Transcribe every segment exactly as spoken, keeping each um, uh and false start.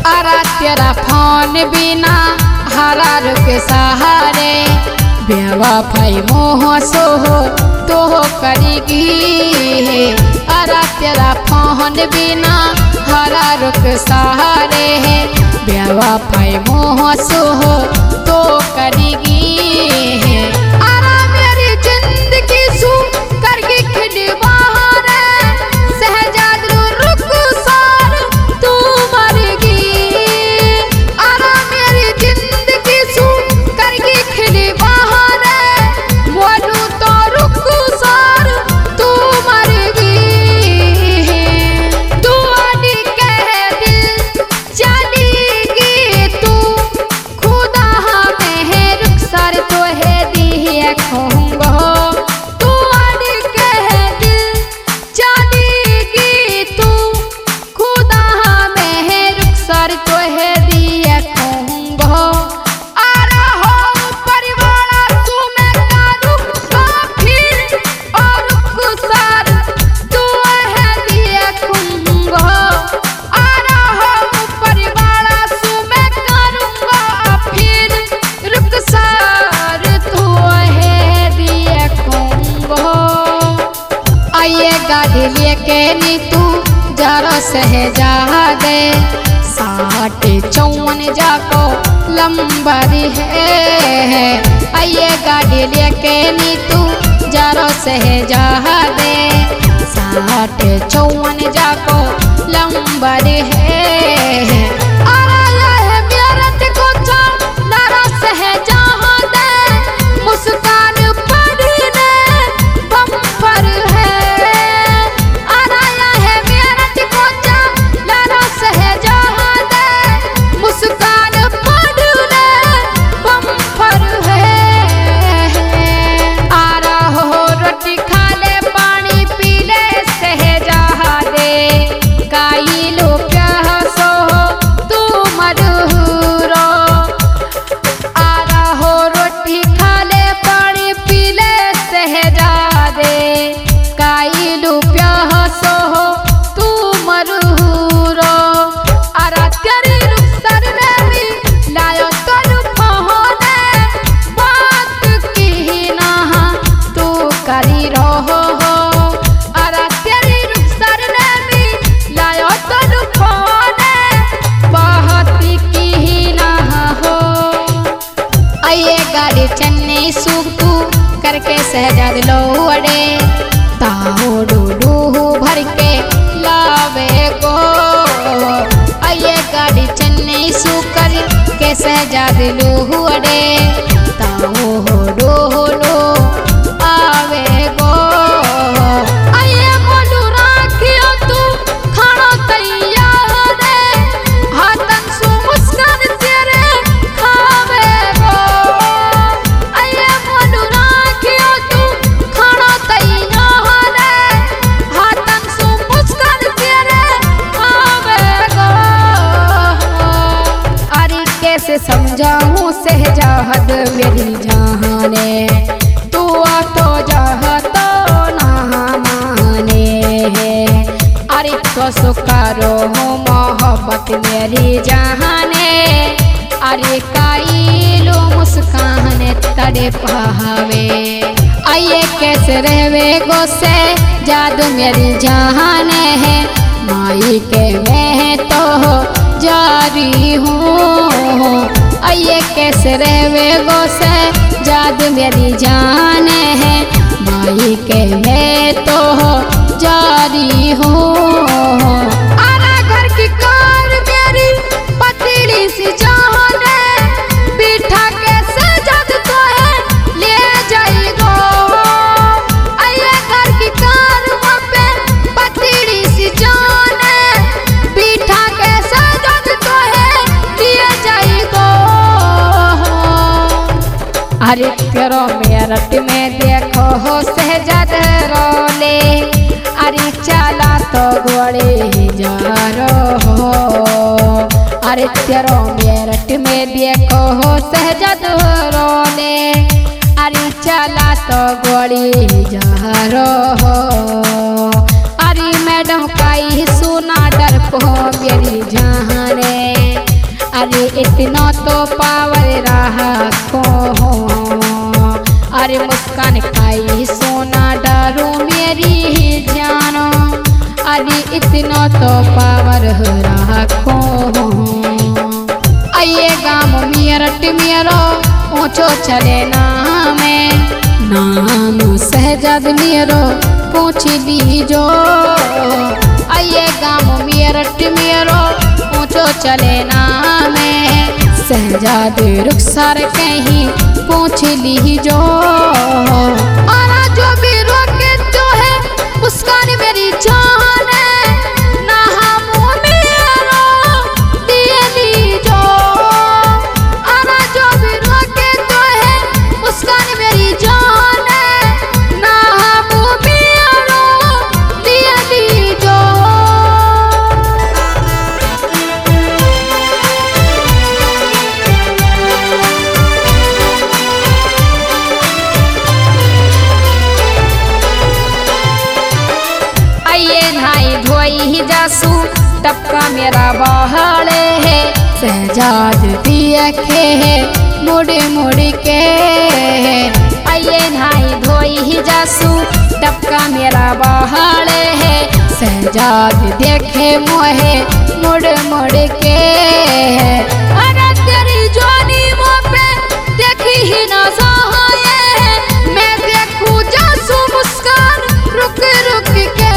अरा तेरा फोन बिना हरा रुक सहारे बेवफाई मोह सोहो तो करेगी। अरा तेरा फोन बिना हरा रुक सहारे बेवफाई मोह सोहो तो करेगी। अरा मेरी जिंदगी सू करके खिड़ बाहर सहजाद रुक सार तू मरगी। अरा मेरी जिंदगी सू करके खिड़ बाहर बोलू तो रुक सार तू मरगी। तू आनी कह दिल चलेगी तू खुदा में है रुक सार तो है दी खोंगो। तू आनी कह दिल चलेगी तू खुदा में है रुक सार तो है दी खोंगो। आरा हो परिवार तू मैं कारू फिर और रुक सार तू है दी खोंगो। आरा हो परिवार तू मैं करूँगा फिर रुक सार तू है दी खोंगो। आइए गाड़ी लेके नी तू जरा सहजा दे साठ चौवन जाको लंबरी है। आइए गाड़ी लेके नी तू जरा सहजा दे साठ चौवन जाको लंबरी है। आरा यह मेरठ को चारा सहजा दे मुस्कान पढ़ने बम्पर है। आरा यह मेरठ को चारा सहजा दे मुस्कान पढ़ने बम्पर है। आरा हो रोटी खा ले पानी पी ले सहजा दे काई लो प्यासो तू मधुरो। आरा हो रोटी खा ले पानी पी ले सहजा दे काई लो प्यासो तू मधुरो। आरा तेरी रुखसर में भी लायो तनु पहुने बात की ना तू करी रहो। आरा तेरी रुखसर में भी लायो तनु पहुने बात की ना हो। आइए गाड़ी चन्नी सूख तू करके सहजाद लो अड़े ताओ डूडू भर के लावे गो। आइए गाड़ी चन्नी सूख कर के सहजाद लो अड़े ताओ डो लो आवे गो। आइए बोलू राखियो तू खाना तैयार है हाथन सु मुस्कान तेरे खावे गो। आइए बोलू राखियो तू खाना तैयार है हाथन सु मुस्कान तेरे खावे गो। अरे कैसे समझाऊं सहजाद मेरी जहाने तू आ तो जहा तो ना माने। अरे तो सुकारो हो मोहब्बत मेरी जहाने। अरे काई लो मुस्कान तड़े पहावे। आइए कैसे रहवे गो से जादू मेरी जहाने है माई के मैं तो जारी हूँ। आइए कैसे रहवे गो से जादू मेरी जान है माई के मैं तो जारी हूँ। आरा घर की कार मेरी पतली सी जान है बिठा के सजाद तो है ले जाएगो। आइए घर की कार पे पतली सी जान है बिठा के सजाद तो है ले जाएगो। अरे तेरो मेरठ में देखो हो सहजाद रोले। अरे चला तो घोड़े जा रहो। अरे तेरो मेरठ में देखो हो सहजाद रोले। अरे चला तो घोड़ी जा रहो। अरे मैडम काई सुना डर को मेरी जाने। अरे इतना तो पावर रहा को अरे मुस्कान खाई सोना डरो मेरी जानो। अरे इतना तो पावर रहा को आइए गाँव मेरठ मेरो ऊँचो चले नाम नाम सहजाद मेरो पूछ लीजो। आइए गाँव मेरठ मेरो ऊँचो चले नाम सहजाद रुखसार कहीं पूछ लीजो। और जो भी रोके जो है मुस्कान मेरी जान ना हम मेरो दिए लीजो। और जो भी रोके जो है मुस्कान मेरी जान ना हम मेरो दिए लीजो। जासू टपका मेरा बहाड़े है सहजाद देखे है मुड़ मुड़ के। आइए नहाई धोई ही जासू टपका मेरा बहाड़े है सहजाद देखे मोहे मुड़ मुड़ के। अरे तेरी जोनी मुँह पे देखी ही ना सहाये मैं देखूं जासू मुस्कान रुक रुक के।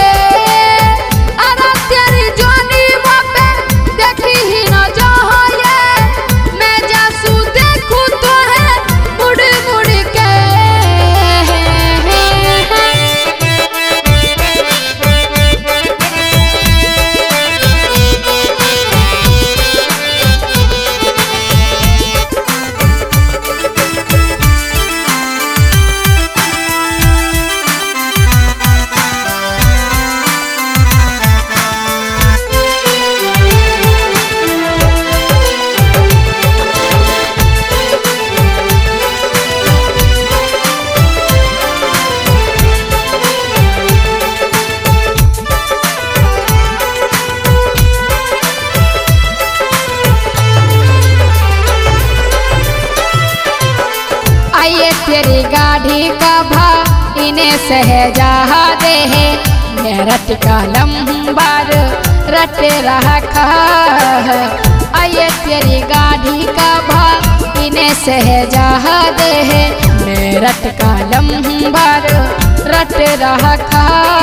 तेरी गाड़ी का भा इन्हें सहजाद है मेरठ का लंबार रट रखा। आइए तेरी गाड़ी का भा इन्हें सहजाद है मेरठ का लंबार रट रखा।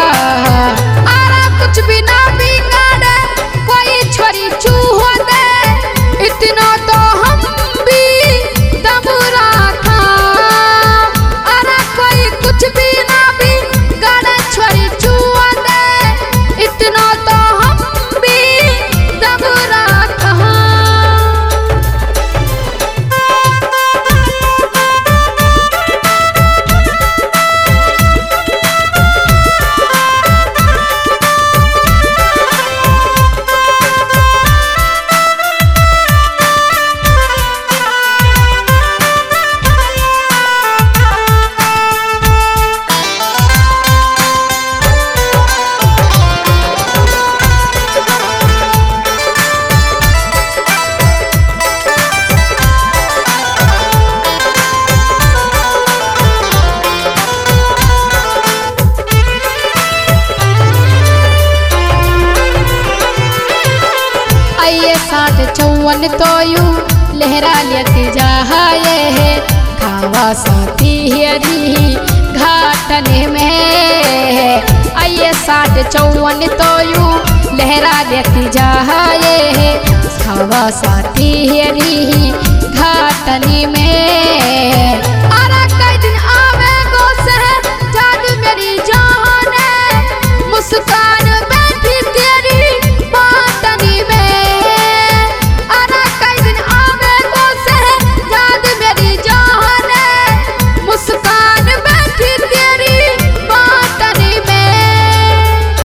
कुछ भी ना बिगाड़े कोई छोरी चूहो दे इतना तो हम भी दम रखा। कुछ भी ना भी गाड़ा छोरी चूहा दे इतना तो हम भी दम रखा। साठ चौवन तो यू लहरा लेती जाए है खावा साथी हरी घाटन में। आइए साठ चौवन तो यू लहरा लेती जाए है खावा साथी हरी घाटन में।